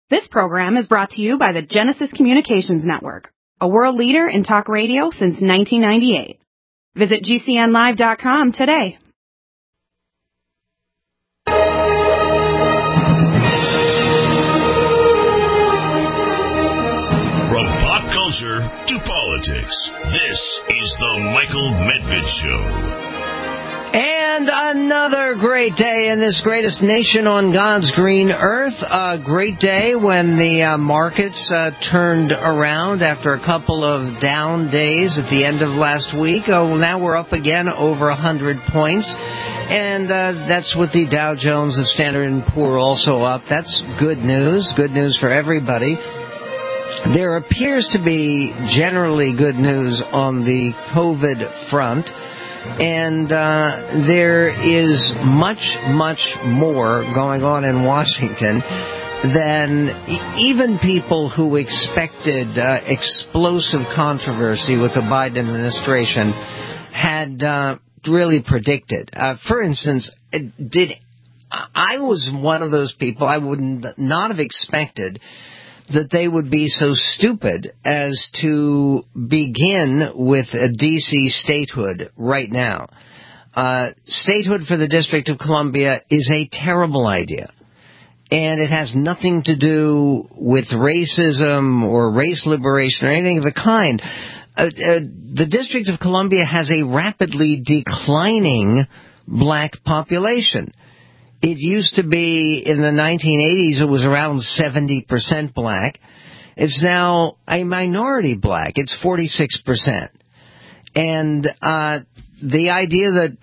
This program is brought to you by the Genesis Communications Network, a world leader in talk radio since 1998. Visit GCNlive.com today. From pop culture to politics, this is the Michael Medved Show. And another great day in this greatest nation on God's green earth. A great day when the markets turned around after a couple of down days at the end of last week. Now we're up again over 100 points. And that's with the Dow Jones, the Standard & Poor also up. That's good news for everybody. There appears to be generally good news on the COVID front. And there is much, much more going on in Washington than even people who expected explosive controversy with the Biden administration had really predicted. For instance, I was one of those people I would not have expected that they would be so stupid as to begin with a D.C. statehood right now. Statehood for the District of Columbia is a terrible idea. And it has nothing to do with racism or race liberation or anything of the kind. The District of Columbia has a rapidly declining black population. It used to be in the 1980s, it was around 70% black. It's now a minority black. It's 46%. And the idea that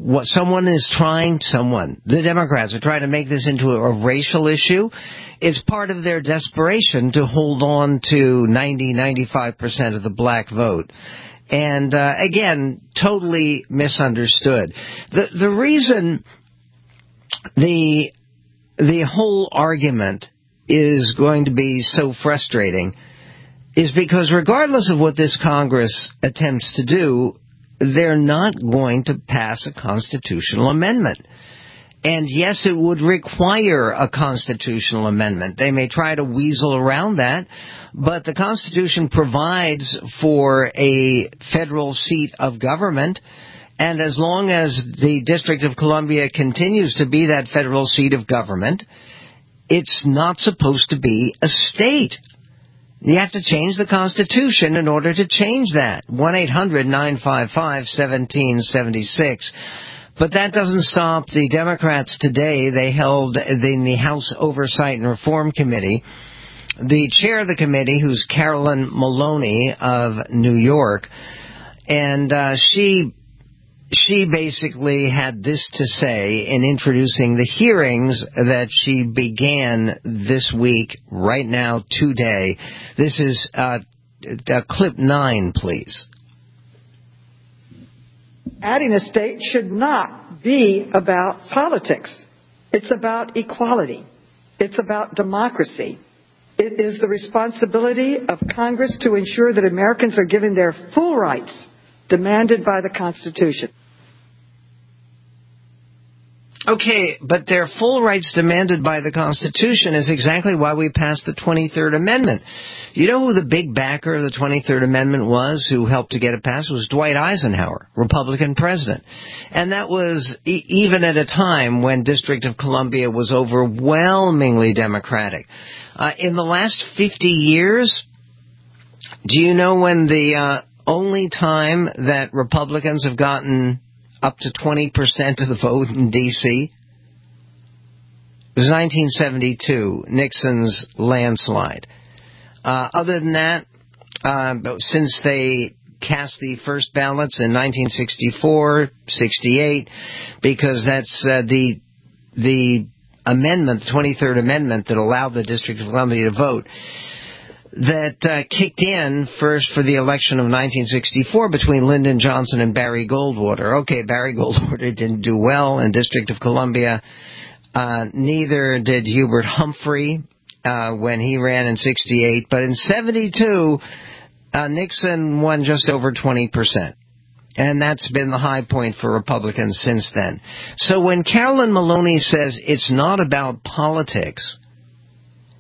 the Democrats are trying to make this into a racial issue is part of their desperation to hold on to 95% of the black vote. And again, totally misunderstood. The reason the whole argument is going to be so frustrating is because regardless of what this Congress attempts to do, they're not going to pass a constitutional amendment. And yes, it would require a constitutional amendment. They may try to weasel around that, but the Constitution provides for a federal seat of government. And as long as the District of Columbia continues to be that federal seat of government, it's not supposed to be a state. You have to change the Constitution in order to change that. 1-800-955-1776. But that doesn't stop the Democrats today. They held in the House Oversight and Reform Committee, the chair of the committee, who's Carolyn Maloney of New York, and she basically had this to say in introducing the hearings that she began this week, right now, today. This is clip 9, please. Adding a state should not be about politics. It's about equality. It's about democracy. It is the responsibility of Congress to ensure that Americans are given their full rights demanded by the Constitution. Okay, but their full rights demanded by the Constitution is exactly why we passed the 23rd Amendment. You know who the big backer of the 23rd Amendment was, who helped to get it passed? It was Dwight Eisenhower, Republican president. And that was even at a time when District of Columbia was overwhelmingly Democratic. In the last 50 years, do you know when the only time that Republicans have gotten up to 20% of the vote in D.C.? It was 1972, Nixon's landslide. Other than that, since they cast the first ballots in 1964, 68, because that's the amendment, the 23rd Amendment, that allowed the District of Columbia to vote, that kicked in first for the election of 1964 between Lyndon Johnson and Barry Goldwater. Okay, Barry Goldwater didn't do well in District of Columbia. Neither did Hubert Humphrey when he ran in 68. But in 72, Nixon won just over 20%. And that's been the high point for Republicans since then. So when Carolyn Maloney says it's not about politics,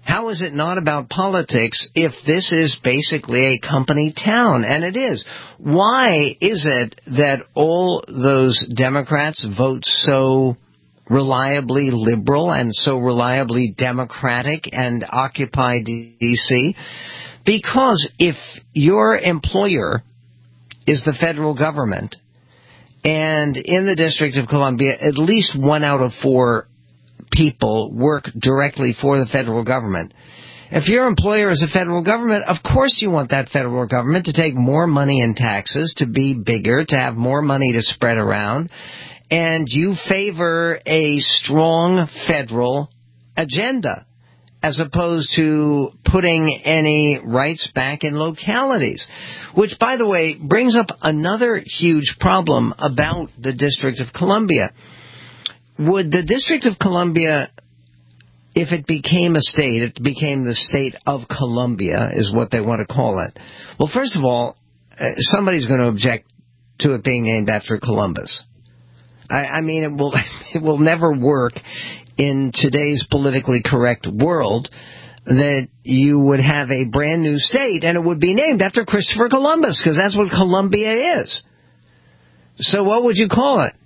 How is it not about politics if this is basically a company town? And it is. Why is it that all those Democrats vote so reliably liberal and so reliably Democratic and occupy D.C.? Because if your employer is the federal government, and in the District of Columbia, at least 1 out of 4 people work directly for the federal government. If your employer is the federal government, of course you want that federal government to take more money in taxes, to be bigger, to have more money to spread around, and you favor a strong federal agenda, as opposed to putting any rights back in localities. Which, by the way, brings up another huge problem about the District of Columbia. Would the District of Columbia, if it became a state, it became the State of Columbia, is what they want to call it. Well, first of all, somebody's going to object to it being named after Columbus. I mean, it will never work in today's politically correct world that you would have a brand new state and it would be named after Christopher Columbus, because that's what Columbia is. So what would you call it?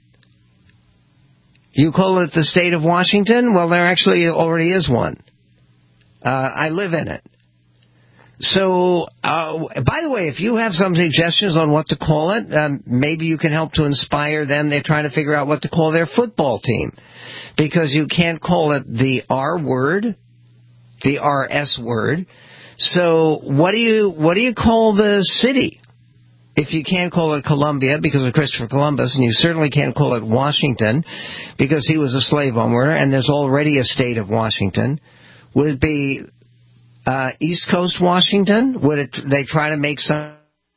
You call it the state of Washington? Well, there actually already is one. I live in it. So, by the way, if you have some suggestions on what to call it, maybe you can help to inspire them. They're trying to figure out what to call their football team. Because you can't call it the R word, the RS word. So what do you call the city? If you can't call it Columbia because of Christopher Columbus, and you certainly can't call it Washington because he was a slave owner, and there's already a state of Washington, would it be East Coast Washington? Would they try to make some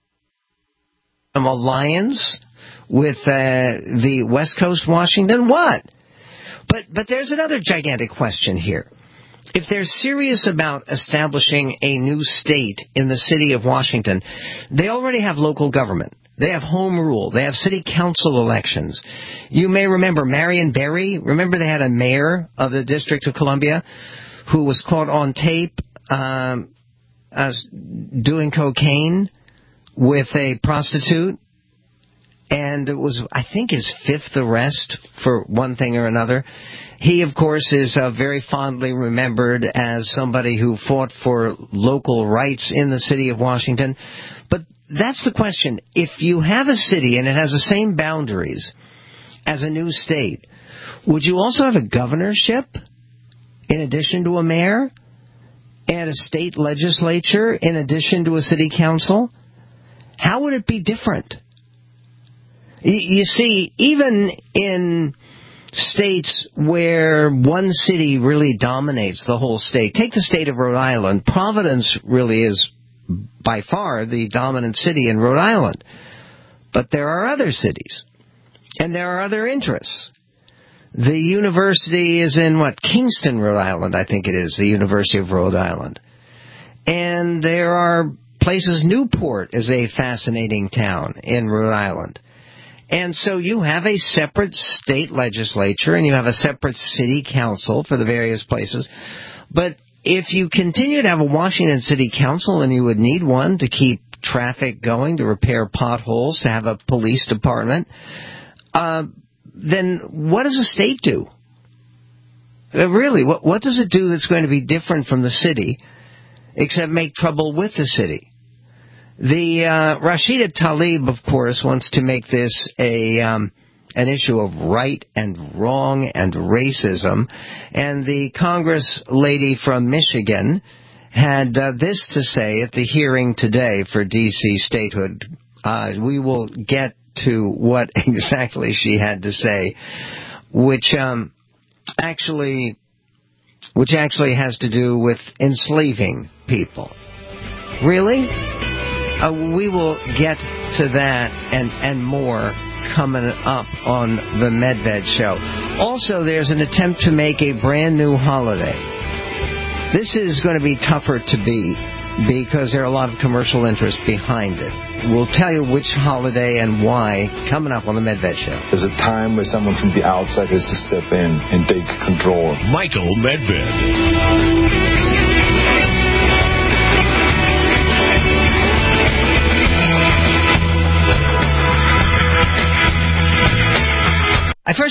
alliance with the West Coast Washington? What? But there's another gigantic question here. If they're serious about establishing a new state in the city of Washington, they already have local government. They have home rule. They have city council elections. You may remember Marion Barry. Remember they had a mayor of the District of Columbia who was caught on tape as doing cocaine with a prostitute. And it was, I think, his 5th arrest for one thing or another. He, of course, is very fondly remembered as somebody who fought for local rights in the city of Washington. But that's the question. If you have a city and it has the same boundaries as a new state, would you also have a governorship in addition to a mayor and a state legislature in addition to a city council? How would it be different? You see, even in states where one city really dominates the whole state, take the state of Rhode Island. Providence really is by far the dominant city in Rhode Island. But there are other cities, and there are other interests. The university is in, Kingston, Rhode Island, I think it is, the University of Rhode Island. And there are places, Newport is a fascinating town in Rhode Island. And so you have a separate state legislature and you have a separate city council for the various places. But if you continue to have a Washington City Council, and you would need one to keep traffic going, to repair potholes, to have a police department, then what does a state do? Really, what does it do that's going to be different from the city, except make trouble with the city? The Rashida Tlaib, of course, wants to make this an issue of right and wrong and racism. And the Congress lady from Michigan had this to say at the hearing today for D.C. statehood. We will get to what exactly she had to say, which actually has to do with enslaving people. Really? We will get to that and more coming up on the Medved Show. Also, there's an attempt to make a brand new holiday. This is going to be tougher to beat because there are a lot of commercial interest behind it. We'll tell you which holiday and why coming up on the Medved Show. There's a time where someone from the outside has to step in and take control. Michael Medved.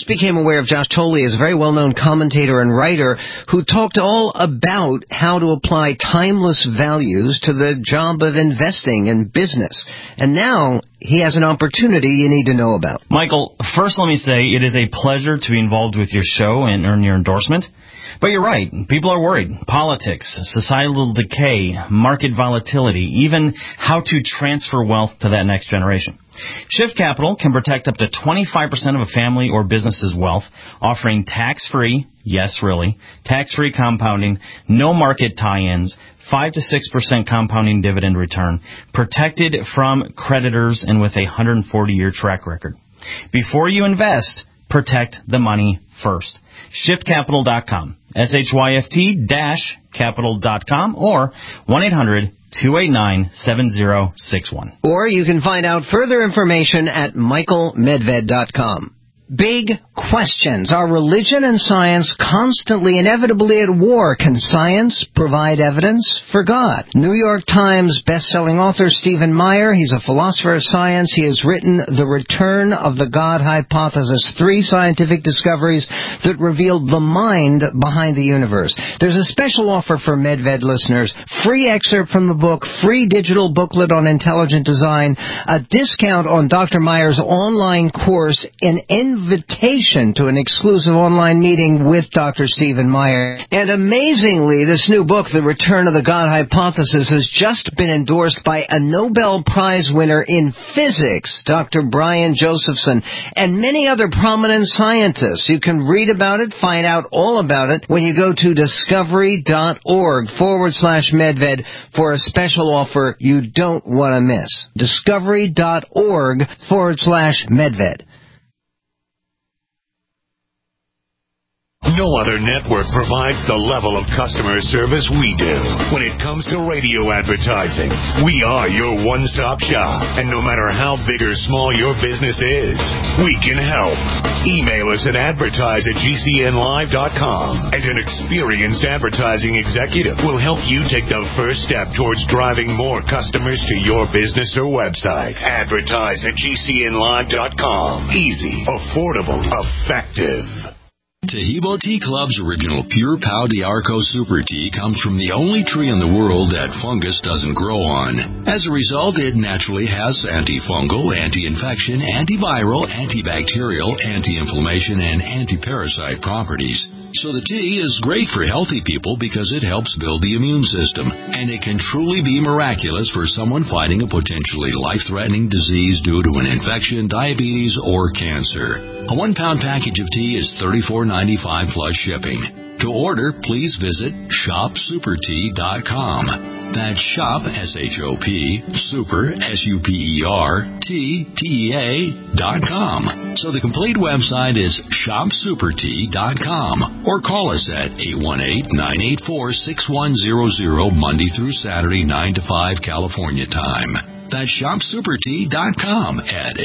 just became aware of Josh Tolley as a very well-known commentator and writer who talked all about how to apply timeless values to the job of investing in business. And now he has an opportunity you need to know about. Michael, first let me say it is a pleasure to be involved with your show and earn your endorsement. But you're right. People are worried. Politics, societal decay, market volatility, even how to transfer wealth to that next generation. Shift Capital can protect up to 25% of a family or business's wealth, offering tax-free, yes, really, tax-free compounding, no market tie-ins, 5 to 6% compounding dividend return, protected from creditors, and with a 140-year track record. Before you invest, protect the money first. ShiftCapital.com, SHYFT-capital.com, or 1-800-289-7061. Or you can find out further information at michaelmedved.com. Big questions. Are religion and science constantly, inevitably at war? Can science provide evidence for God? New York Times best-selling author Stephen Meyer, he's a philosopher of science. He has written The Return of the God Hypothesis, 3 scientific discoveries that revealed the mind behind the universe. There's a special offer for Medved listeners. Free excerpt from the book, free digital booklet on intelligent design, a discount on Dr. Meyer's online course, an invitation to an exclusive online meeting with Dr. Stephen Meyer. And amazingly, this new book, The Return of the God Hypothesis, has just been endorsed by a Nobel Prize winner in physics, Dr. Brian Josephson, and many other prominent scientists. You can read about it, find out all about it when you go to discovery.org/Medved for a special offer you don't want to miss. Discovery.org/Medved. No other network provides the level of customer service we do. When it comes to radio advertising, we are your one-stop shop. And no matter how big or small your business is, we can help. Email us at advertise@gcnlive.com, and an experienced advertising executive will help you take the first step towards driving more customers to your business or website. Advertise@gcnlive.com. Easy, affordable, effective. Tahibo Tea Club's original Pure Pau d'Arco Super Tea comes from the only tree in the world that fungus doesn't grow on. As a result, it naturally has antifungal, anti-infection, antiviral, antibacterial, anti-inflammation, and anti-parasite properties. So the tea is great for healthy people because it helps build the immune system, and it can truly be miraculous for someone fighting a potentially life-threatening disease due to an infection, diabetes, or cancer. A 1-pound package of tea is $34.95 plus shipping. To order, please visit shopsupertea.com. That's shop, S-H-O-P, super, SUPERTEA.com. So the complete website is shopsupertea.com, or call us at 818-984-6100 Monday through Saturday, 9 to 5 California time. That's shopsupertea.com at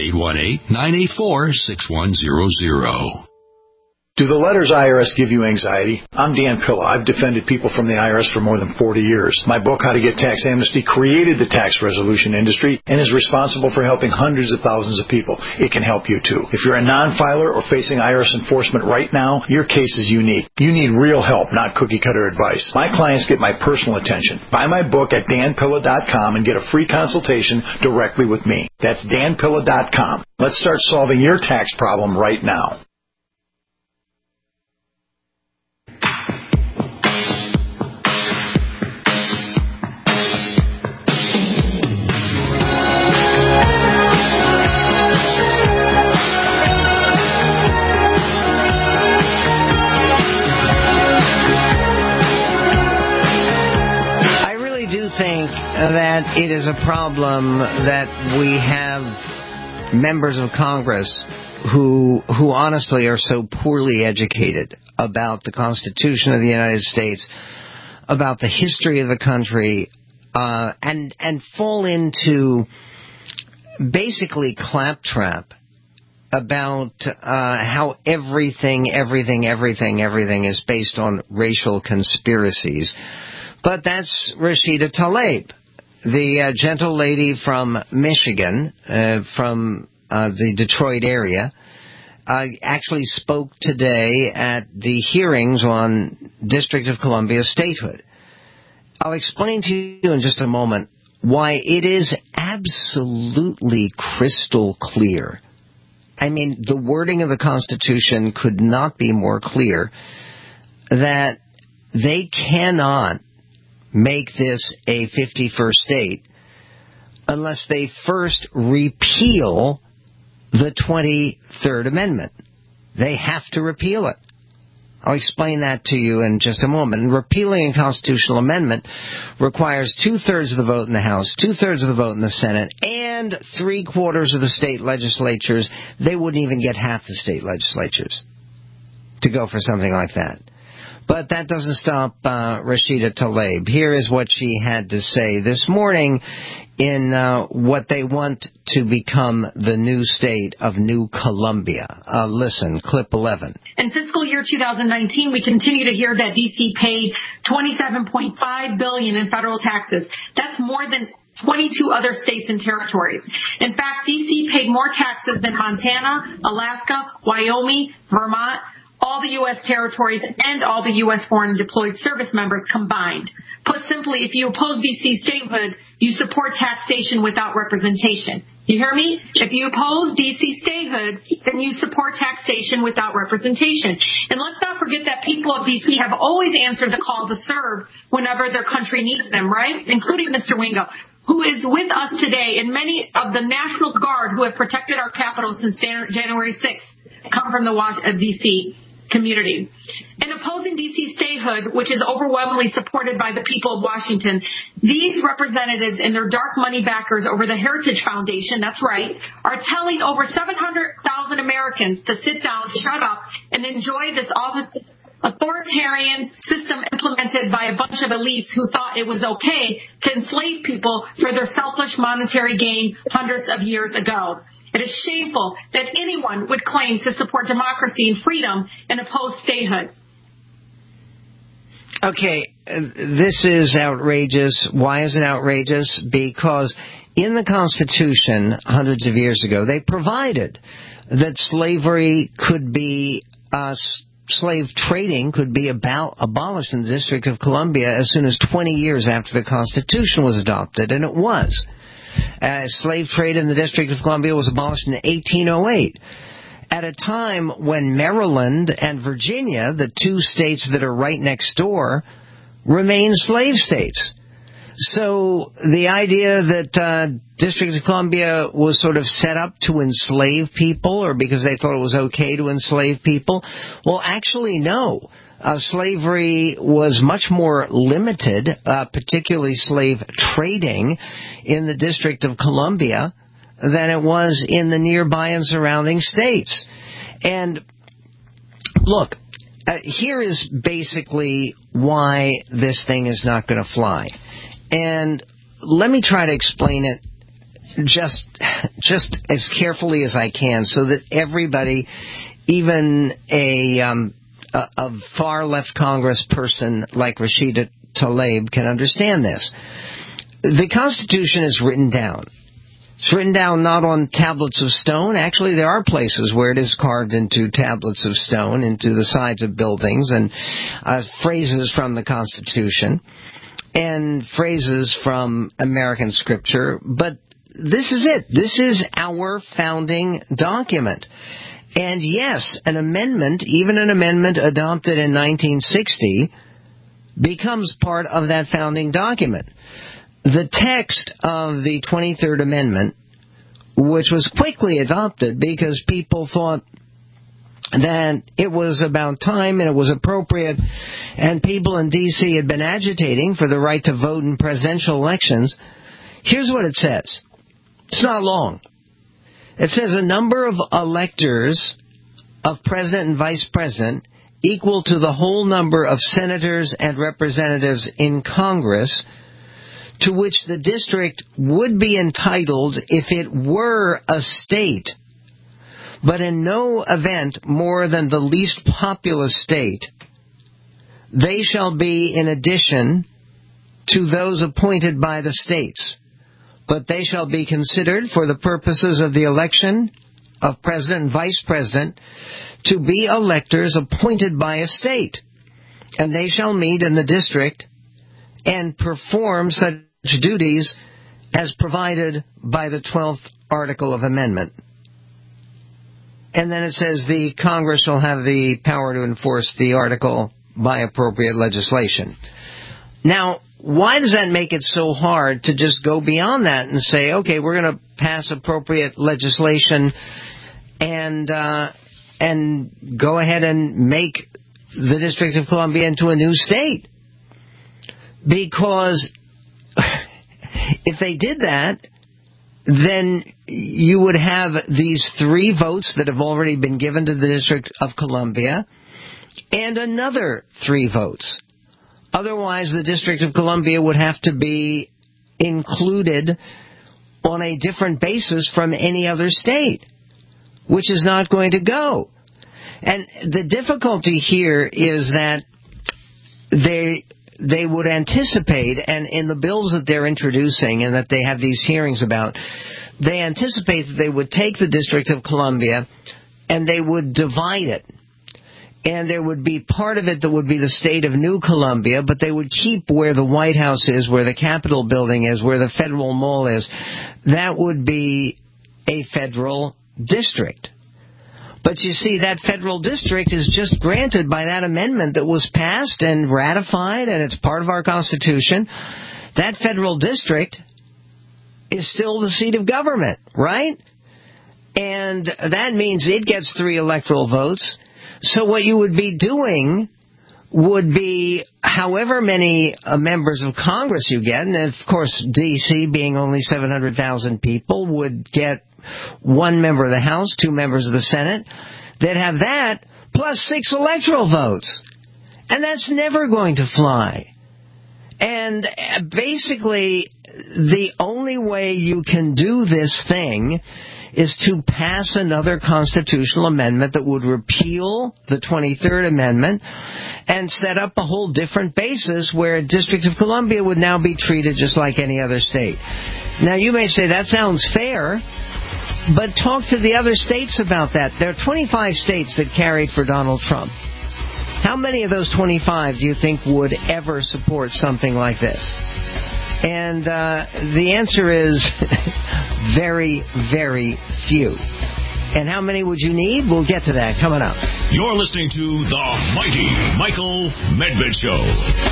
818-984-6100. Do the letters IRS give you anxiety? I'm Dan Pilla. I've defended people from the IRS for more than 40 years. My book, How to Get Tax Amnesty, created the tax resolution industry and is responsible for helping hundreds of thousands of people. It can help you, too. If you're a non-filer or facing IRS enforcement right now, your case is unique. You need real help, not cookie-cutter advice. My clients get my personal attention. Buy my book at danpilla.com and get a free consultation directly with me. That's danpilla.com. Let's start solving your tax problem right now. Think that it is a problem that we have members of Congress who honestly are so poorly educated about the Constitution of the United States, about the history of the country, and fall into basically claptrap about how everything is based on racial conspiracies. But that's Rashida Tlaib, the gentle lady from Michigan, from the Detroit area, actually spoke today at the hearings on District of Columbia statehood. I'll explain to you in just a moment why it is absolutely crystal clear. I mean, the wording of the Constitution could not be more clear that they cannot make this a 51st state unless they first repeal the 23rd Amendment. They have to repeal it. I'll explain that to you in just a moment. And repealing a constitutional amendment requires 2/3 of the vote in the House, 2/3 of the vote in the Senate, and 3/4 of the state legislatures. They wouldn't even get half the state legislatures to go for something like that. But that doesn't stop Rashida Tlaib. Here is what she had to say this morning in what they want to become the new state of New Columbia. Listen, clip 11. In fiscal year 2019, we continue to hear that D.C. paid $27.5 billion in federal taxes. That's more than 22 other states and territories. In fact, D.C. paid more taxes than Montana, Alaska, Wyoming, Vermont, all the U.S. territories, and all the U.S. foreign deployed service members combined. Put simply, if you oppose D.C. statehood, you support taxation without representation. You hear me? If you oppose D.C. statehood, then you support taxation without representation. And let's not forget that people of D.C. have always answered the call to serve whenever their country needs them, right? Including Mr. Wingo, who is with us today, and many of the National Guard who have protected our capital since January 6th come from the D.C. community. In opposing D.C. statehood, which is overwhelmingly supported by the people of Washington, these representatives and their dark money backers over the Heritage Foundation, that's right, are telling over 700,000 Americans to sit down, shut up, and enjoy this authoritarian system implemented by a bunch of elites who thought it was okay to enslave people for their selfish monetary gain hundreds of years ago. It is shameful that anyone would claim to support democracy and freedom and oppose statehood. Okay, this is outrageous. Why is it outrageous? Because in the Constitution, hundreds of years ago, they provided that slavery could be, slave trading could be abolished in the District of Columbia as soon as 20 years after the Constitution was adopted, and it was. Slave trade in the District of Columbia was abolished in 1808, at a time when Maryland and Virginia, the two states that are right next door, remain slave states. So the idea that District of Columbia was sort of set up to enslave people, or because they thought it was okay to enslave people, well, actually, no. Slavery was much more limited, particularly slave trading in the District of Columbia than it was in the nearby and surrounding states. And look, here is basically why this thing is not going to fly. And let me try to explain it just as carefully as I can so that everybody, even a far left Congress person like Rashida Tlaib can understand this. The Constitution is written down. It's written down not on tablets of stone. Actually, there are places where it is carved into tablets of stone, into the sides of buildings, and phrases from the Constitution and phrases from American scripture. But this is it. This is our founding document. And yes, an amendment, even an amendment adopted in 1960, becomes part of that founding document. The text of the 23rd Amendment, which was quickly adopted because people thought that it was about time and it was appropriate, and people in D.C. had been agitating for the right to vote in presidential elections. Here's what it says. It's not long. It says a number of electors of president and vice president equal to the whole number of senators and representatives in Congress to which the district would be entitled if it were a state, but in no event more than the least populous state. They shall be in addition to those appointed by the states, but they shall be considered for the purposes of the election, and the of president and vice president to be electors appointed by a state, and they shall meet in the district and perform such duties as provided by the 12th Article of Amendment. And then it says the Congress shall have the power to enforce the article by appropriate legislation. Now, why does that make it so hard to just go beyond that and say, okay, we're going to pass appropriate legislation and go ahead and make the District of Columbia into a new state? Because if they did that, then you would have these 3 votes that have already been given to the District of Columbia and another 3 votes. Otherwise, the District of Columbia would have to be included on a different basis from any other state, which is not going to go. And the difficulty here is that they would anticipate, and in the bills that they're introducing and that they have these hearings about, they anticipate that they would take the District of Columbia and they would divide it. And there would be part of it that would be the state of New Columbia, but they would keep where the White House is, where the Capitol building is, where the Federal Mall is. That would be a federal district. But you see, that federal district is just granted by that amendment that was passed and ratified, and it's part of our Constitution. That federal district is still the seat of government, right? And that means it gets 3 electoral votes. So what you would be doing would be however many members of Congress you get, and of course D.C. being only 700,000 people would get 1 member of the House, 2 members of the Senate. They'd have that plus 6 electoral votes. And that's never going to fly. And basically, the only way you can do this thing is to pass another constitutional amendment that would repeal the 23rd Amendment and set up a whole different basis where District of Columbia would now be treated just like any other state. Now, you may say that sounds fair, but talk to the other states about that. There are 25 states that carried for Donald Trump. How many of those 25 do you think would ever support something like this? And the answer is very, very few. And how many would you need? We'll get to that coming up. You're listening to The Mighty Michael Medved Show.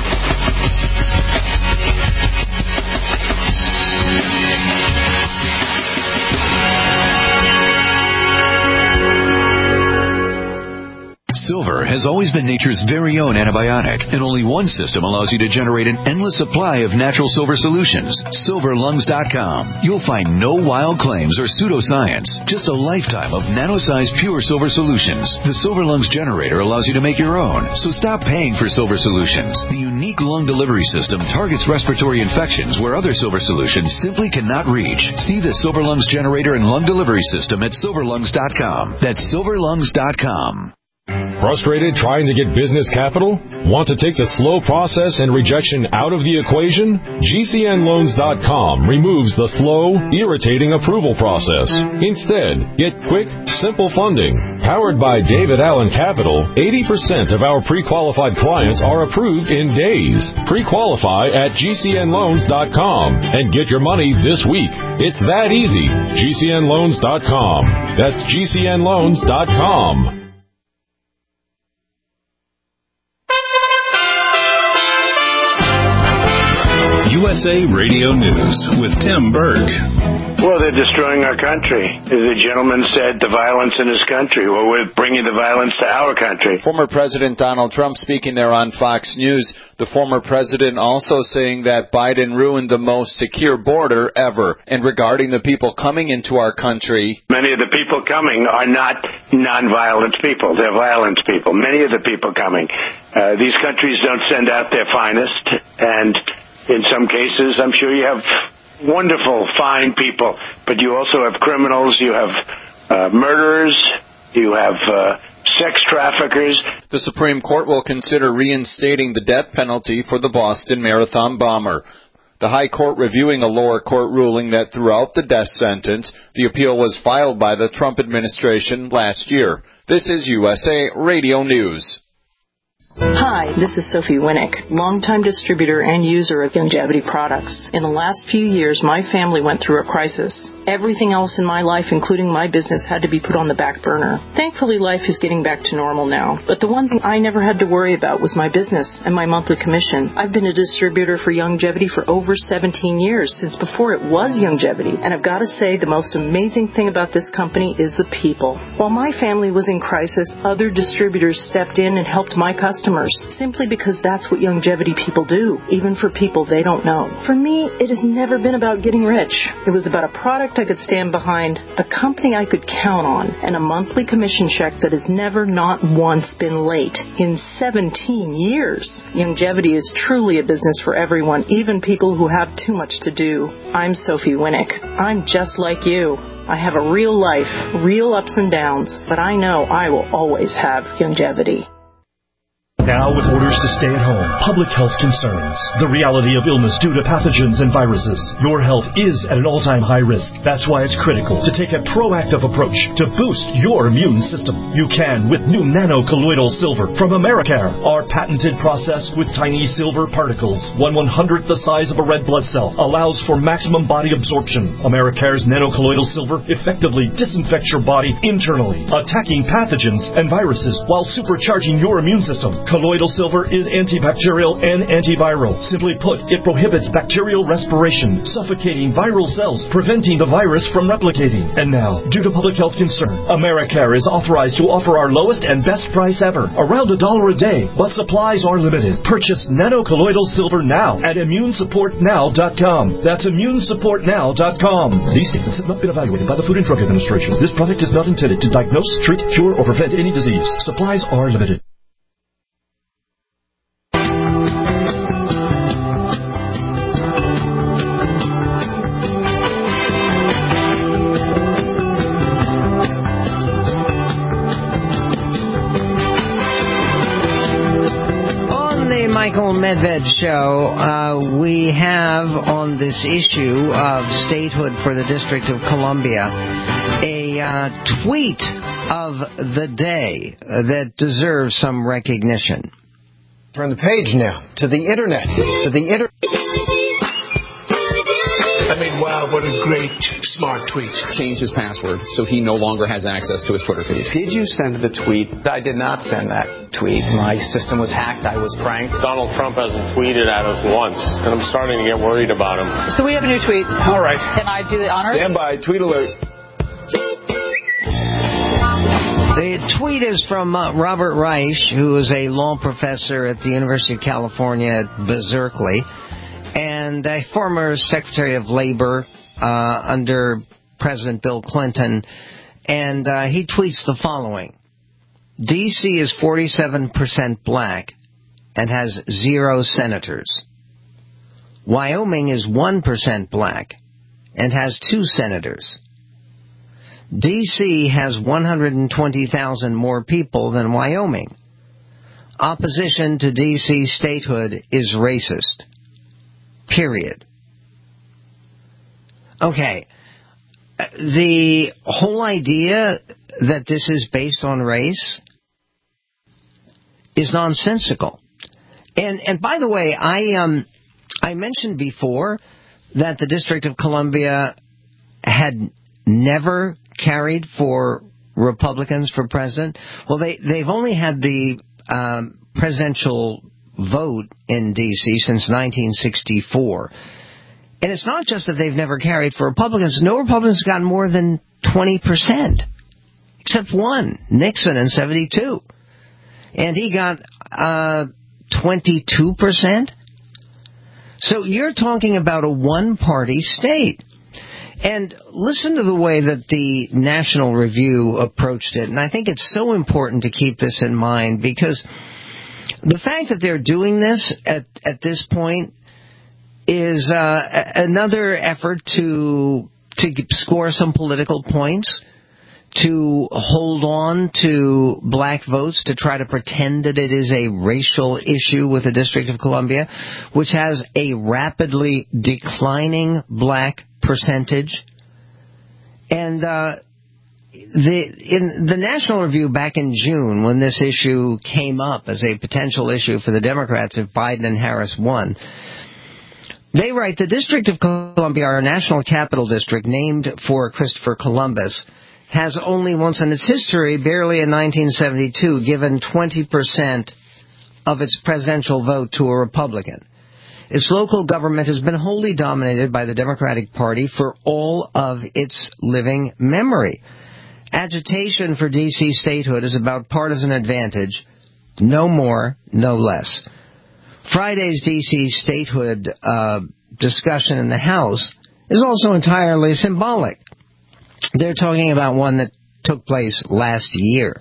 Silver has always been nature's very own antibiotic, and only one system allows you to generate an endless supply of natural silver solutions. SilverLungs.com. You'll find no wild claims or pseudoscience, just a lifetime of nano-sized pure silver solutions. The Silver Lungs generator allows you to make your own, so stop paying for silver solutions. The unique lung delivery system targets respiratory infections where other silver solutions simply cannot reach. See the Silver Lungs generator and lung delivery system at SilverLungs.com. That's SilverLungs.com. Frustrated trying to get business capital? Want to take the slow process and rejection out of the equation? GCNLoans.com removes the slow, irritating approval process. Instead, get quick, simple funding. Powered by David Allen Capital, 80% of our pre-qualified clients are approved in days. Pre-qualify at GCNLoans.com and get your money this week. It's that easy. GCNLoans.com. That's GCNLoans.com. USA Radio News with Tim Berg. Well, they're destroying our country. As the gentleman said, the violence in his country. Well, we're bringing the violence to our country. Former President Donald Trump speaking there on Fox News. The former president also saying that Biden ruined the most secure border ever. And regarding the people coming into our country, many of the people coming are not nonviolent people. They're violent people. Many of the people coming. These countries don't send out their finest, and in some cases, I'm sure you have wonderful, fine people, but you also have criminals, you have murderers, you have sex traffickers. The Supreme Court will consider reinstating the death penalty for the Boston Marathon bomber. The High Court reviewing a lower court ruling that threw out the death sentence. The appeal was filed by the Trump administration last year. This is USA Radio News. Hi, this is Sophie Winnick, longtime distributor and user of Youngevity products. In the last few years, my family went through a crisis. Everything else in my life, including my business, had to be put on the back burner. Thankfully, life is getting back to normal now. But the one thing I never had to worry about was my business and my monthly commission. I've been a distributor for Youngevity for over 17 years, since before it was Youngevity. And I've got to say, the most amazing thing about this company is the people. While my family was in crisis, other distributors stepped in and helped my customers, simply because that's what Youngevity people do, even for people they don't know. For me, it has never been about getting rich. It was about a product I could stand behind, a company I could count on, and a monthly commission check that has never, not once, been late in 17 years. Youngevity is truly a business for everyone, even people who have too much to do. I'm Sophie Winnick. I'm just like you. I have a real life, real ups and downs, but I know I will always have Youngevity. Now with orders to stay at home, public health concerns, the reality of illness due to pathogens and viruses, your health is at an all-time high risk. That's why it's critical to take a proactive approach to boost your immune system. You can with new nano-colloidal silver from Americare. Our patented process with tiny silver particles, 1/100th the size of a red blood cell, allows for maximum body absorption. Americare's nano-colloidal silver effectively disinfects your body internally, attacking pathogens and viruses while supercharging your immune system. Colloidal silver is antibacterial and antiviral. Simply put, it prohibits bacterial respiration, suffocating viral cells, preventing the virus from replicating. And now, due to public health concern, Americare is authorized to offer our lowest and best price ever, around $1 a day, but supplies are limited. Purchase nano-colloidal silver now at immunesupportnow.com. That's immunesupportnow.com. These statements have not been evaluated by the Food and Drug Administration. This product is not intended to diagnose, treat, cure, or prevent any disease. Supplies are limited. Michael Medved Show, we have on this issue of statehood for the District of Columbia a tweet of the day that deserves some recognition. Turn the page now to the internet. I mean, wow, what a great, smart tweet. Changed his password, so he no longer has access to his Twitter feed. Did you send the tweet? I did not send that tweet. My system was hacked. I was pranked. Donald Trump hasn't tweeted at us once, and I'm starting to get worried about him. So we have a new tweet. All right. Can I do the honors? Stand by. Tweet alert. The tweet is from Robert Reich, who is a law professor at the University of California at Berkeley, and a former Secretary of Labor under President Bill Clinton. And he tweets the following. D.C. is 47% black and has 0 senators. Wyoming is 1% black and has 2 senators. D.C. has 120,000 more people than Wyoming. Opposition to D.C. statehood is racist. Period. Okay. The whole idea that this is based on race is nonsensical. And by the way, I mentioned before that the District of Columbia had never carried for Republicans for president. Well, they've only had the presidential vote in D.C. since 1964. And it's not just that they've never carried for Republicans. No Republicans got more than 20%, except one, Nixon in 72. And he got 22%. So you're talking about a one-party state. And listen to the way that the National Review approached it. And I think it's so important to keep this in mind, because the fact that they're doing this at this point is another effort to score some political points, to hold on to black votes, to try to pretend that it is a racial issue with the District of Columbia, which has a rapidly declining black percentage. And in the National Review back in June, when this issue came up as a potential issue for the Democrats if Biden and Harris won, they write, the District of Columbia, our national capital district, named for Christopher Columbus, has only once in its history, barely in 1972, given 20% of its presidential vote to a Republican. Its local government has been wholly dominated by the Democratic Party for all of its living memory. Agitation for D.C. statehood is about partisan advantage, no more, no less. Friday's D.C. statehood discussion in the House is also entirely symbolic. They're talking about one that took place last year.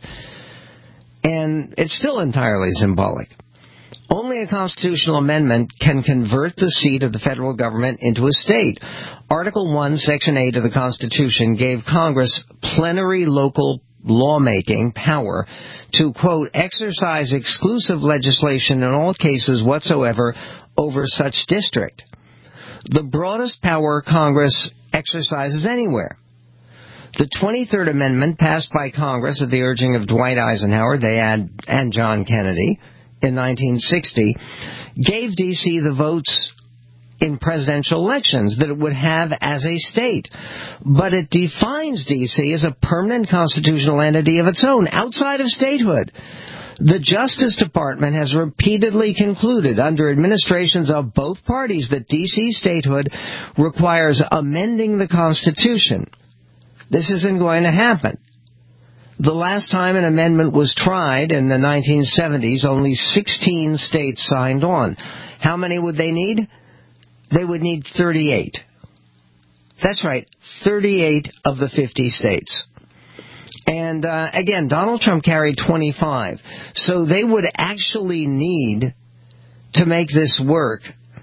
And it's still entirely symbolic. Only a constitutional amendment can convert the seat of the federal government into a state. Article 1, Section 8 of the Constitution gave Congress plenary local lawmaking power to, quote, exercise exclusive legislation in all cases whatsoever over such district. The broadest power Congress exercises anywhere. The 23rd Amendment, passed by Congress at the urging of Dwight Eisenhower and John Kennedy in 1960, gave D.C. the votes in presidential elections that it would have as a state. But it defines D.C. as a permanent constitutional entity of its own, outside of statehood. The Justice Department has repeatedly concluded under administrations of both parties that D.C. statehood requires amending the Constitution. This isn't going to happen. The last time an amendment was tried in the 1970s, only 16 states signed on. How many would they need? They would need 38. That's right, 38 of the 50 states. And again, Donald Trump carried 25. So they would actually need to make this work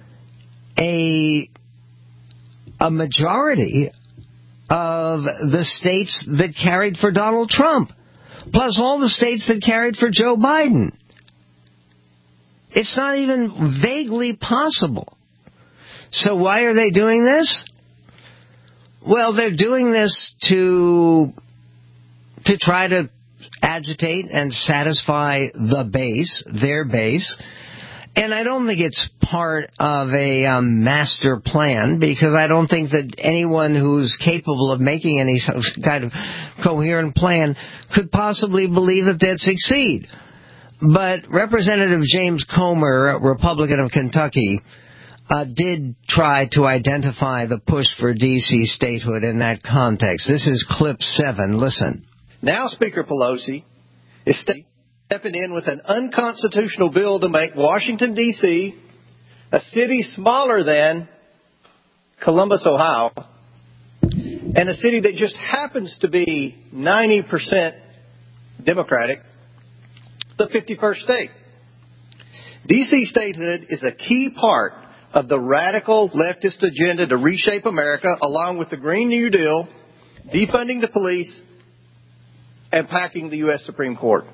a majority of the states that carried for Donald Trump, plus all the states that carried for Joe Biden. It's not even vaguely possible. So why are they doing this? Well, they're doing this to try to agitate and satisfy the base, their base. And I don't think it's part of a master plan, because I don't think that anyone who's capable of making any kind of coherent plan could possibly believe that they'd succeed. But Representative James Comer, Republican of Kentucky, did try to identify the push for D.C. statehood in that context. This is clip 7. Listen. Now Speaker Pelosi is stepping in with an unconstitutional bill to make Washington, D.C. a city smaller than Columbus, Ohio, and a city that just happens to be 90% Democratic, the 51st state. D.C. statehood is a key part of the radical leftist agenda to reshape America, along with the Green New Deal, defunding the police, and packing the U.S. Supreme Court.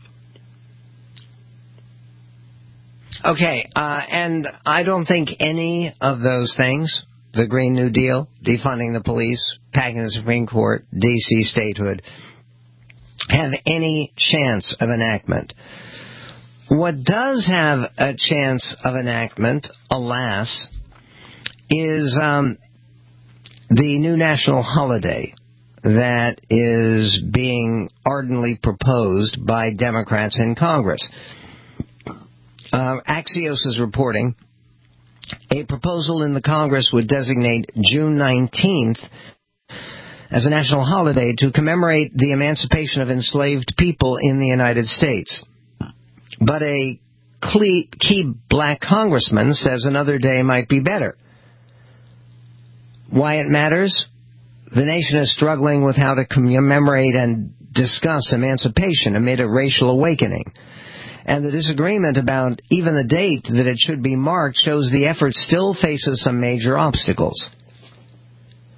Okay, and I don't think any of those things, the Green New Deal, defunding the police, packing the Supreme Court, D.C. statehood, have any chance of enactment. What does have a chance of enactment, alas, is the new national holiday that is being ardently proposed by Democrats in Congress. Axios is reporting a proposal in the Congress would designate June 19th as a national holiday to commemorate the emancipation of enslaved people in the United States. But a key black congressman says another day might be better. Why it matters? The nation is struggling with how to commemorate and discuss emancipation amid a racial awakening. And the disagreement about even the date that it should be marked shows the effort still faces some major obstacles.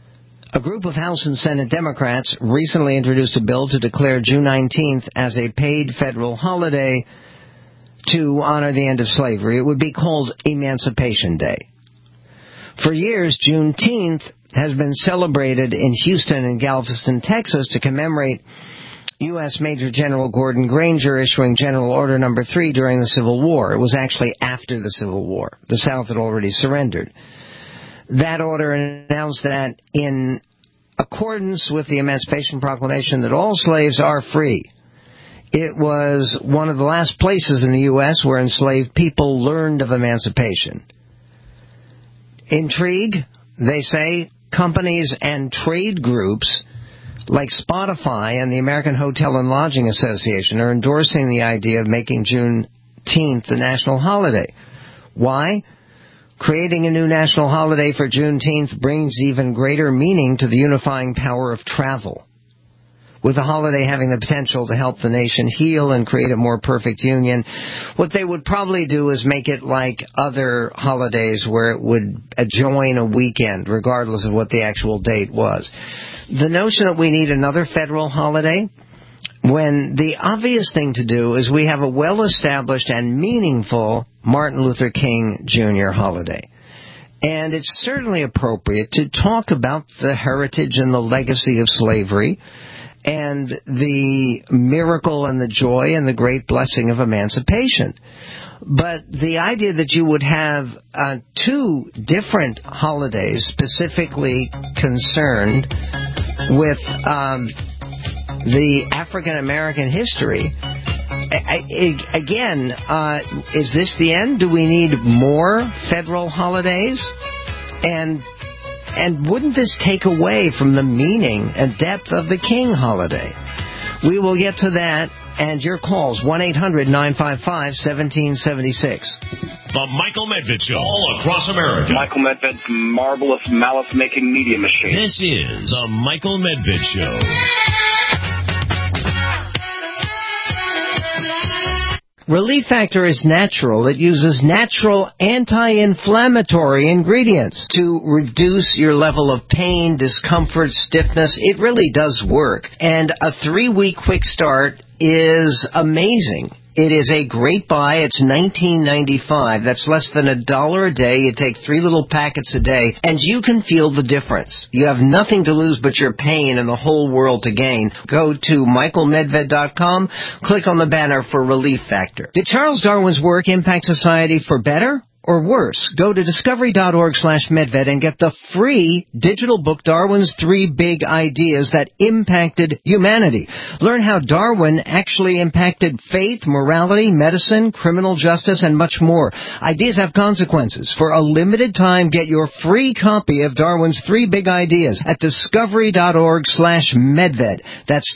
A group of House and Senate Democrats recently introduced a bill to declare June 19th as a paid federal holiday to honor the end of slavery. It would be called Emancipation Day. For years, Juneteenth has been celebrated in Houston and Galveston, Texas, to commemorate U.S. Major General Gordon Granger issuing General Order No. 3 during the Civil War. It was actually after the Civil War. The South had already surrendered. That order announced that in accordance with the Emancipation Proclamation that all slaves are free. It was one of the last places in the U.S. where enslaved people learned of emancipation. Intrigue, they say, companies and trade groups like Spotify and the American Hotel and Lodging Association are endorsing the idea of making Juneteenth a national holiday. Why? Creating a new national holiday for Juneteenth brings even greater meaning to the unifying power of travel, with the holiday having the potential to help the nation heal and create a more perfect union. What they would probably do is make it like other holidays where it would adjoin a weekend, regardless of what the actual date was. The notion that we need another federal holiday, when the obvious thing to do is we have a well-established and meaningful Martin Luther King Jr. holiday. And it's certainly appropriate to talk about the heritage and the legacy of slavery and the miracle and the joy and the great blessing of emancipation. But the idea that you would have two different holidays specifically concerned with the African-American history, again, is this the end? Do we need more federal holidays? And wouldn't this take away from the meaning and depth of the King holiday? We will get to that and your calls, 1-800-955-1776. The Michael Medved Show, all across America. Michael Medved's marvelous malice-making media machine. This is the Michael Medved Show. Relief Factor is natural. It uses natural anti-inflammatory ingredients to reduce your level of pain, discomfort, stiffness. It really does work. And a 3-week quick start is amazing. It is a great buy. It's $19.95. That's less than $1 a day. You take 3 little packets a day, and you can feel the difference. You have nothing to lose but your pain and the whole world to gain. Go to michaelmedved.com. Click on the banner for Relief Factor. Did Charles Darwin's work impact society for better or worse? Go to discovery.org/medved and get the free digital book, Darwin's 3 Big Ideas That Impacted Humanity. Learn how Darwin actually impacted faith, morality, medicine, criminal justice, and much more. Ideas have consequences. For a limited time, get your free copy of Darwin's 3 Big Ideas at discovery.org/medved. That's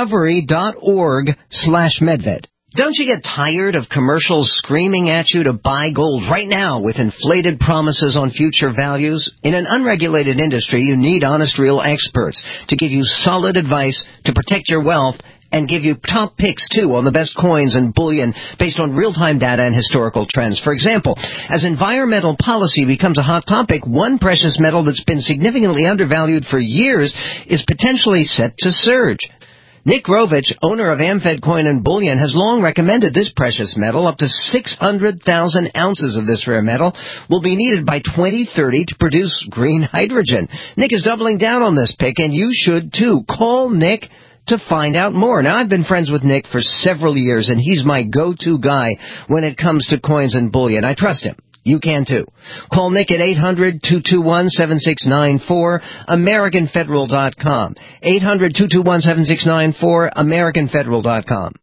discovery.org/medved. Don't you get tired of commercials screaming at you to buy gold right now with inflated promises on future values? In an unregulated industry, you need honest, real experts to give you solid advice to protect your wealth and give you top picks, too, on the best coins and bullion based on real-time data and historical trends. For example, as environmental policy becomes a hot topic, one precious metal that's been significantly undervalued for years is potentially set to surge. Nick Rovich, owner of Amfed Coin and Bullion, has long recommended this precious metal. Up to 600,000 ounces of this rare metal will be needed by 2030 to produce green hydrogen. Nick is doubling down on this pick, and you should too. Call Nick to find out more. Now, I've been friends with Nick for several years, and he's my go-to guy when it comes to coins and bullion. I trust him. You can too. Call Nick at 800-221-7694, AmericanFederal.com. 800-221-7694, AmericanFederal.com.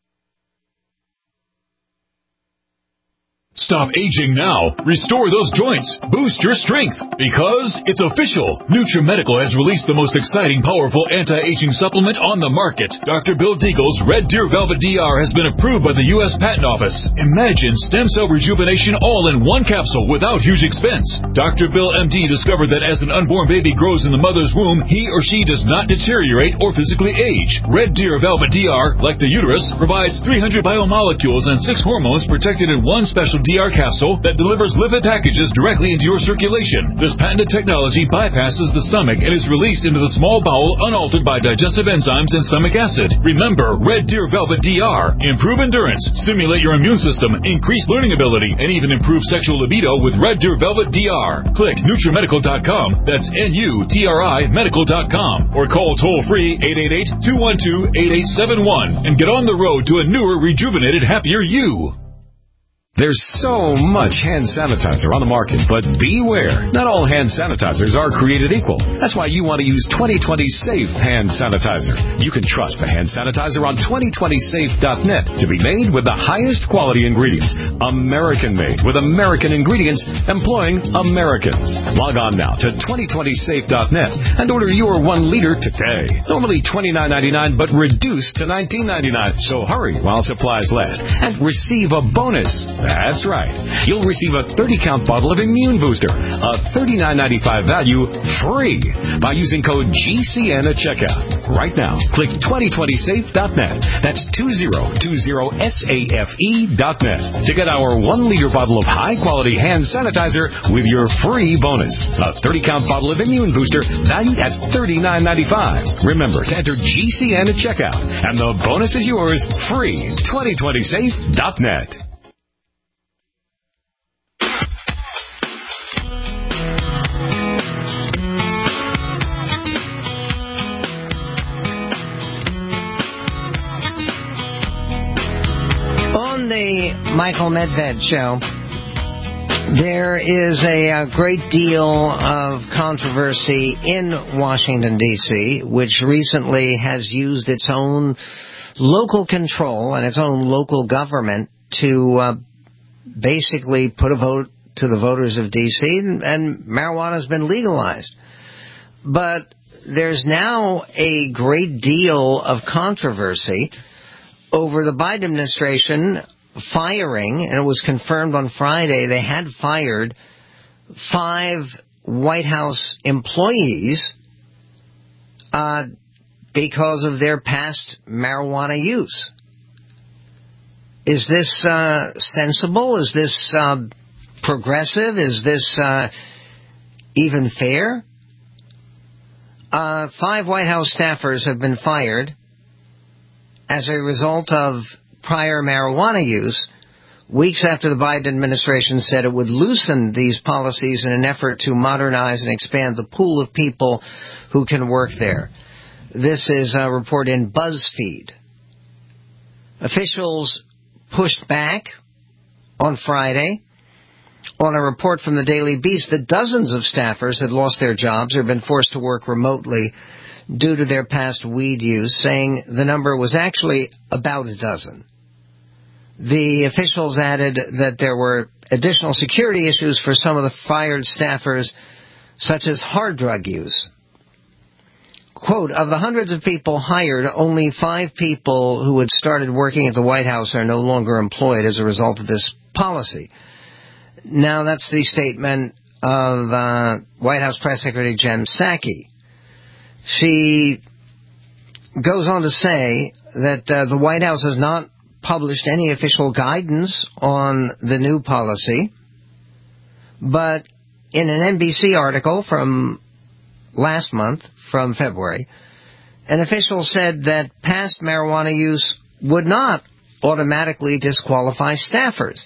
Stop aging now. Restore those joints. Boost your strength. Because it's official. NutriMedical has released the most exciting, powerful anti-aging supplement on the market. Dr. Bill Deagle's Red Deer Velvet DR has been approved by the U.S. Patent Office. Imagine stem cell rejuvenation all in one capsule without huge expense. Dr. Bill MD discovered that as an unborn baby grows in the mother's womb, he or she does not deteriorate or physically age. Red Deer Velvet DR, like the uterus, provides 300 biomolecules and 6 hormones protected in one special DR capsule that delivers lipid packages directly into your circulation. This patented technology bypasses the stomach and is released into the small bowel unaltered by digestive enzymes and stomach acid. Remember, Red Deer Velvet DR. Improve endurance, stimulate your immune system, increase learning ability, and even improve sexual libido with Red Deer Velvet DR. Click NutriMedical.com. That's NUTRI Medical.com. Or call toll-free 888-212-8871 and get on the road to a newer, rejuvenated, happier you. There's so much hand sanitizer on the market, but beware. Not all hand sanitizers are created equal. That's why you want to use 2020 Safe Hand Sanitizer. You can trust the hand sanitizer on 2020safe.net to be made with the highest quality ingredients. American-made with American ingredients employing Americans. Log on now to 2020safe.net and order your 1 liter today. Normally $29.99, but reduced to $19.99. So hurry while supplies last and receive a bonus. That's right. You'll receive a 30-count bottle of Immune Booster, a $39.95 value, free by using code GCN at checkout. Right now, click 2020safe.net. That's 2020safe.net to get our 1-liter bottle of high-quality hand sanitizer with your free bonus. A 30-count bottle of Immune Booster valued at $39.95. Remember to enter GCN at checkout, and the bonus is yours free. 2020safe.net. The Michael Medved Show, there is a great deal of controversy in Washington, D.C., which recently has used its own local control and its own local government to basically put a vote to the voters of D.C., and marijuana has been legalized. But there's now a great deal of controversy over the Biden administration firing, and it was confirmed on Friday, they had fired 5 White House employees because of their past marijuana use. Is this sensible? Is this progressive? Is this even fair? 5 White House staffers have been fired as a result of prior marijuana use, weeks after the Biden administration said it would loosen these policies in an effort to modernize and expand the pool of people who can work there. This is a report in BuzzFeed. Officials pushed back on Friday on a report from the Daily Beast that dozens of staffers had lost their jobs or been forced to work remotely due to their past weed use, saying the number was actually about a dozen. The officials added that there were additional security issues for some of the fired staffers, such as hard drug use. Quote, of the hundreds of people hired, only 5 people who had started working at the White House are no longer employed as a result of this policy. Now, that's the statement of White House Press Secretary Jen Psaki. She goes on to say that the White House has not published any official guidance on the new policy, but in an NBC article from last month, from February, an official said that past marijuana use would not automatically disqualify staffers.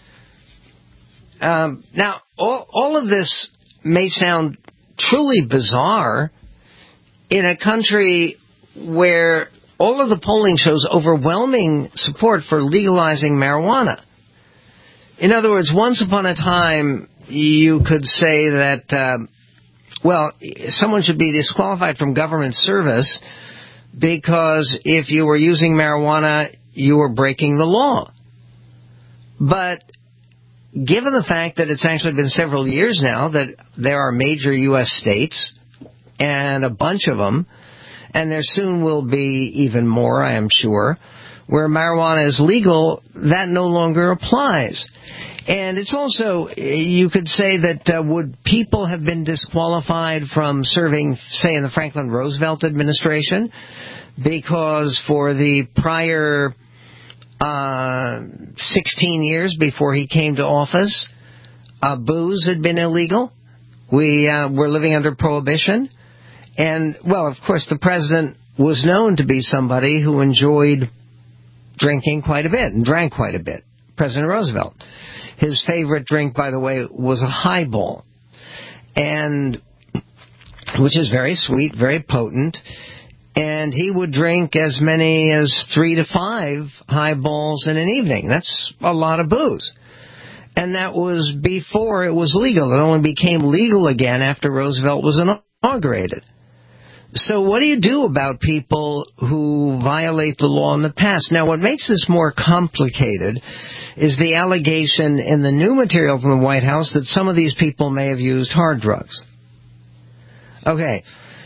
Now, all of this may sound truly bizarre in a country where all of the polling shows overwhelming support for legalizing marijuana. In other words, once upon a time, you could say that, someone should be disqualified from government service because if you were using marijuana, you were breaking the law. But given the fact that it's actually been several years now that there are major U.S. states, and a bunch of them, and there soon will be even more, I am sure, where marijuana is legal, that no longer applies. And it's also, you could say that would people have been disqualified from serving, say, in the Franklin Roosevelt administration? Because for the prior 16 years before he came to office, booze had been illegal. We were living under prohibition. And, well, of course, the president was known to be somebody who enjoyed drinking quite a bit and drank quite a bit. President Roosevelt. His favorite drink, by the way, was a highball, and which is very sweet, very potent. And he would drink as many as 3 to 5 highballs in an evening. That's a lot of booze. And that was before it was legal. It only became legal again after Roosevelt was inaugurated. So what do you do about people who violate the law in the past? Now, what makes this more complicated is the allegation in the new material from the White House that some of these people may have used hard drugs. Okay.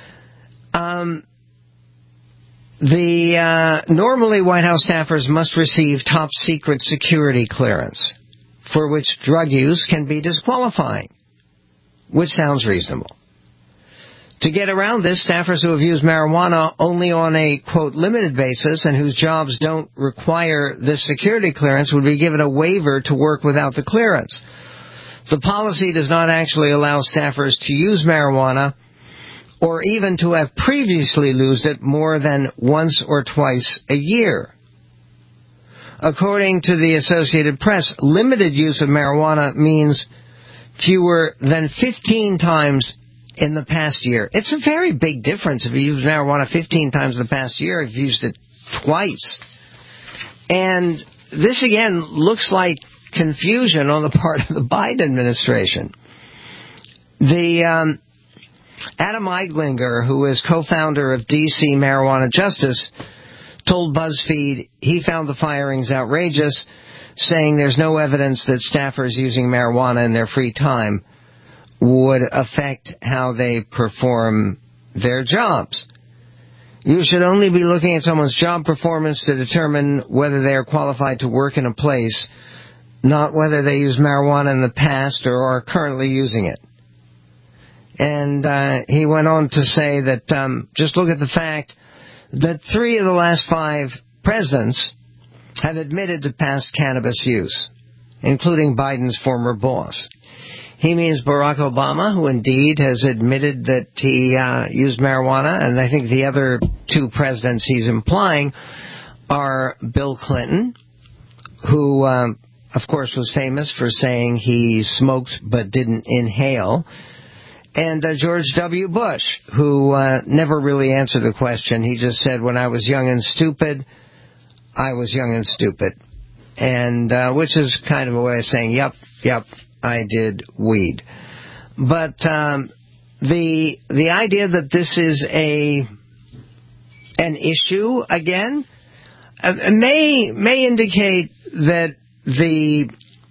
Normally White House staffers must receive top secret security clearance, for which drug use can be disqualifying, which sounds reasonable. To get around this, staffers who have used marijuana only on a, quote, limited basis and whose jobs don't require this security clearance would be given a waiver to work without the clearance. The policy does not actually allow staffers to use marijuana or even to have previously used it more than once or twice a year. According to the Associated Press, limited use of marijuana means fewer than 15 times in the past year. It's a very big difference if you use marijuana 15 times in the past year, if you used it twice. And this, again, looks like confusion on the part of the Biden administration. Adam Eiglinger, who is co-founder of D.C. Marijuana Justice, told BuzzFeed he found the firings outrageous, saying there's no evidence that staffers using marijuana in their free time would affect how they perform their jobs. You should only be looking at someone's job performance to determine whether they are qualified to work in a place, not whether they used marijuana in the past or are currently using it. And he went on to say that just look at the fact that 3 of the last 5 presidents have admitted to past cannabis use, including Biden's former boss. He means Barack Obama, who indeed has admitted that he used marijuana, and I think the other 2 presidents he's implying are Bill Clinton, who, of course, was famous for saying he smoked but didn't inhale, and George W. Bush, who never really answered the question. He just said, when I was young and stupid, I was young and stupid. And which is kind of a way of saying, yep, I did weed. But the idea that this is an issue, again, may indicate that the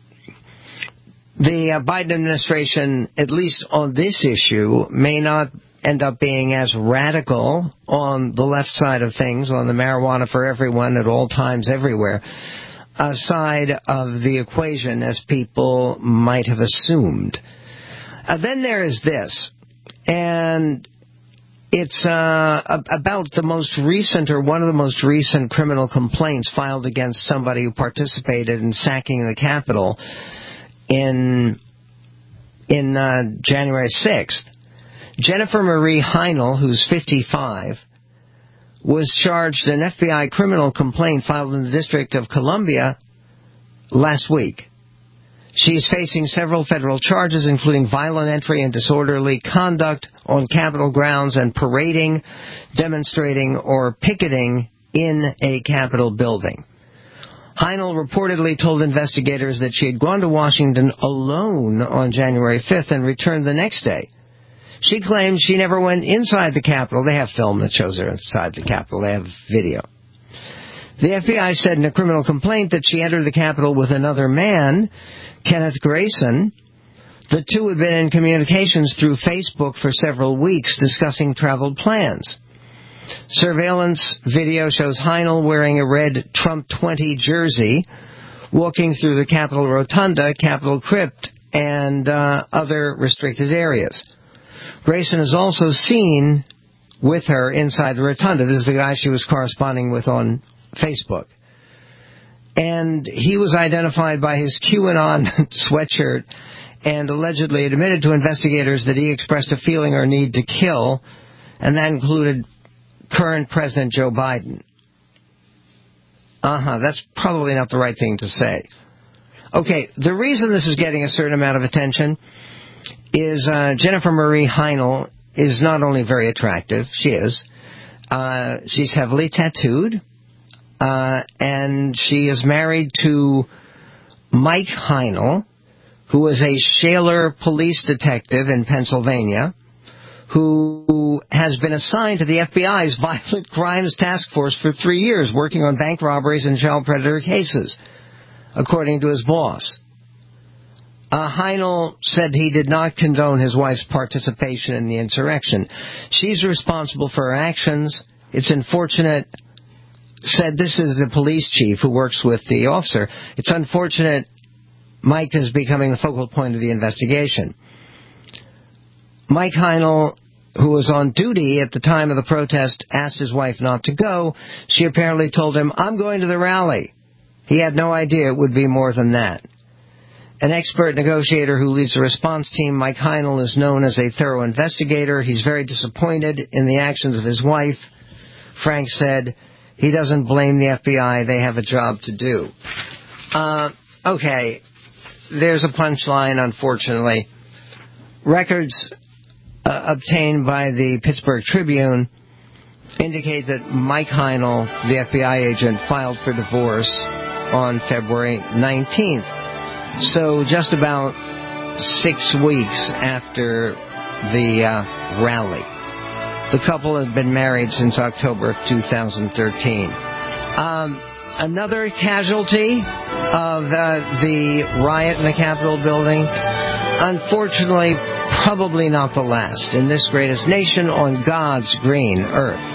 Biden administration, at least on this issue, may not end up being as radical on the left side of things, on the marijuana for everyone at all times everywhere, side of the equation as people might have assumed. Then there is this, and it's about the most recent, or one of the most recent criminal complaints filed against somebody who participated in sacking the Capitol in January 6th. Jennifer Marie Heinel, who's 55, was charged in an FBI criminal complaint filed in the District of Columbia last week. She's facing several federal charges, including violent entry and disorderly conduct on Capitol grounds and parading, demonstrating, or picketing in a Capitol building. Heinel reportedly told investigators that she had gone to Washington alone on January 5th and returned the next day. She claims she never went inside the Capitol. They have film that shows her inside the Capitol. They have video. The FBI said in a criminal complaint that she entered the Capitol with another man, Kenneth Grayson. The two had been in communications through Facebook for several weeks discussing travel plans. Surveillance video shows Heinel wearing a red Trump 20 jersey, walking through the Capitol Rotunda, Capitol Crypt, and other restricted areas. Grayson is also seen with her inside the Rotunda. This is the guy she was corresponding with on Facebook. And he was identified by his QAnon sweatshirt and allegedly admitted to investigators that he expressed a feeling or need to kill, and that included current President Joe Biden. That's probably not the right thing to say. Okay, the reason this is getting a certain amount of attention is Jennifer Marie Heinl is not only very attractive, she's heavily tattooed, and she is married to Mike Heinl, who is a Shaler police detective in Pennsylvania, who has been assigned to the FBI's Violent Crimes Task Force for 3 years, working on bank robberies and child predator cases, according to his boss. Heinl said he did not condone his wife's participation in the insurrection. She's responsible for her actions. It's unfortunate, said this is the police chief who works with the officer. It's unfortunate Mike is becoming the focal point of the investigation. Mike Heinl, who was on duty at the time of the protest, asked his wife not to go. She apparently told him, "I'm going to the rally." He had no idea it would be more than that. An expert negotiator who leads the response team, Mike Heinl, is known as a thorough investigator. He's very disappointed in the actions of his wife. Frank said he doesn't blame the FBI. They have a job to do. Okay, there's a punchline, unfortunately. Records obtained by the Pittsburgh Tribune indicate that Mike Heinl, the FBI agent, filed for divorce on February 19th. So just about 6 weeks after the rally. The couple had been married since October of 2013. Another casualty of the riot in the Capitol building, unfortunately, probably not the last in this greatest nation on God's green earth.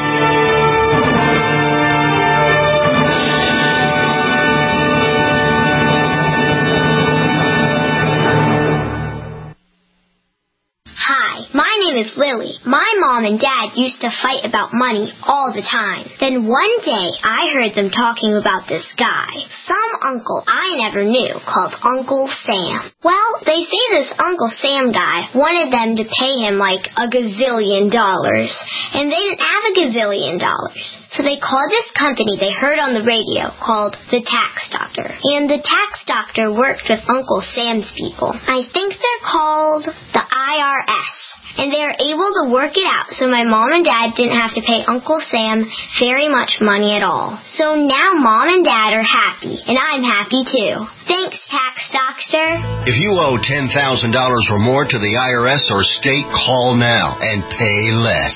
Is Lily. My mom and dad used to fight about money all the time. Then one day I heard them talking about this guy, some uncle I never knew, called Uncle Sam. Well, they say this Uncle Sam guy wanted them to pay him like $1 gazillion, and they didn't have $1 gazillion. So they called this company they heard on the radio called the Tax Doctor. And the Tax Doctor worked with Uncle Sam's people. I think they're called the IRS. And they were able to work it out so my mom and dad didn't have to pay Uncle Sam very much money at all. So now mom and dad are happy, and I'm happy too. Thanks, Tax Doctor. If you owe $10,000 or more to the IRS or state, call now and pay less.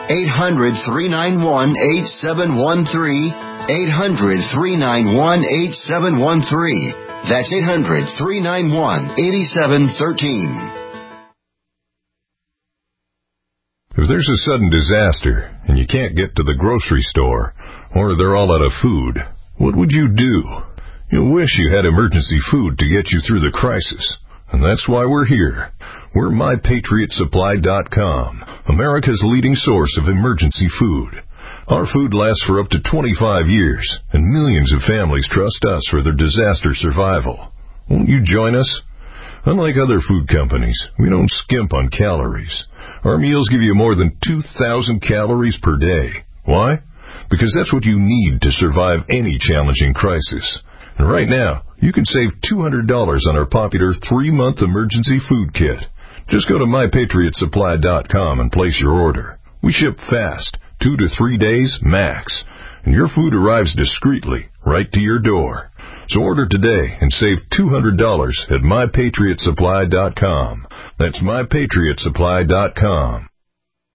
800-391-8713. 800-391-8713. That's 800-391-8713. If there's a sudden disaster and you can't get to the grocery store, or they're all out of food, what would you do? You'll wish you had emergency food to get you through the crisis. And that's why we're here. We're MyPatriotSupply.com, America's leading source of emergency food. Our food lasts for up to 25 years, and millions of families trust us for their disaster survival. Won't you join us? Unlike other food companies, we don't skimp on calories. Our meals give you more than 2,000 calories per day. Why? Because that's what you need to survive any challenging crisis. And right now, you can save $200 on our popular 3-month emergency food kit. Just go to MyPatriotSupply.com and place your order. We ship fast, 2 to 3 days max, and your food arrives discreetly right to your door. So order today and save $200 at MyPatriotSupply.com. That's MyPatriotSupply.com.